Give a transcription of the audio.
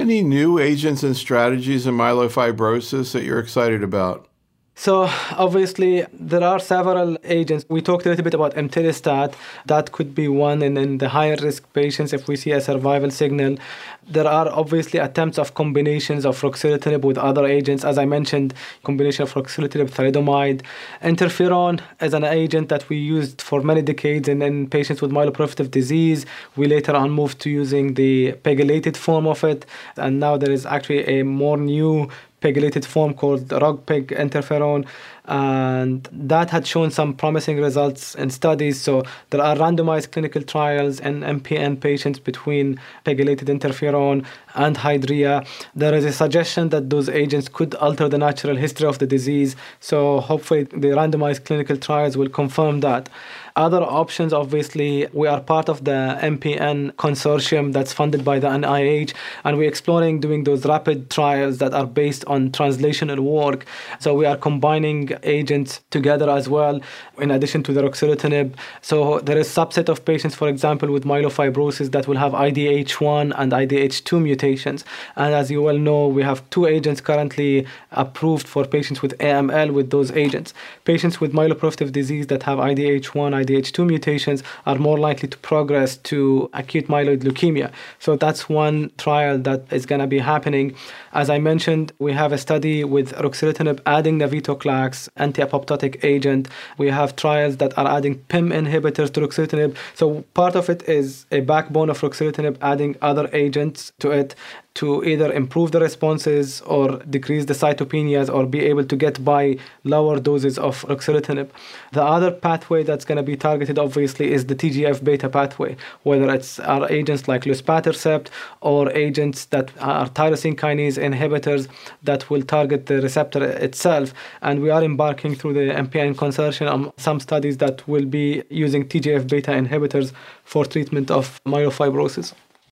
any new agents and strategies in myelofibrosis that you're excited about? So obviously, there are several agents. We talked a little bit about emtilistat. That could be one. And in the higher risk patients, if we see a survival signal, there are obviously attempts of combinations of ruxolitinib with other agents. As I mentioned, combination of ruxolitinib, thalidomide. Interferon is an agent that we used for many decades in patients with myeloproliferative disease. We later on moved to using the pegylated form of it. And now there is actually a more new pegylated form called ROGPEG interferon, and that had shown some promising results in studies. So there are randomized clinical trials in MPN patients between pegylated interferon and Hydrea. There is a suggestion that those agents could alter the natural history of the disease. So hopefully the randomized clinical trials will confirm that. Other options, obviously, we are part of the MPN consortium that's funded by the NIH, and we're exploring doing those rapid trials that are based on translational work. So we are combining agents together as well, in addition to the ruxolitinib. So there is a subset of patients, for example, with myelofibrosis that will have IDH1 and IDH2 mutations. And as you well know, we have 2 agents currently approved for patients with AML with those agents. Patients with myeloproliferative disease that have IDH1, IDH2 mutations are more likely to progress to acute myeloid leukemia. So that's one trial that is going to be happening. As I mentioned, we have a study with ruxolitinib adding navitoclax, anti-apoptotic agent. We have trials that are adding PIM inhibitors to ruxolitinib. So part of it is a backbone of ruxolitinib adding other agents to it to either improve the responses or decrease the cytopenias or be able to get by lower doses of ruxolitinib. The other pathway that's going to be targeted, obviously, is the TGF-beta pathway, whether it's our agents like luspatercept or agents that are tyrosine kinase inhibitors that will target the receptor itself. And we are embarking through the MPN consortium on some studies that will be using TGF-beta inhibitors for treatment of myelofibrosis.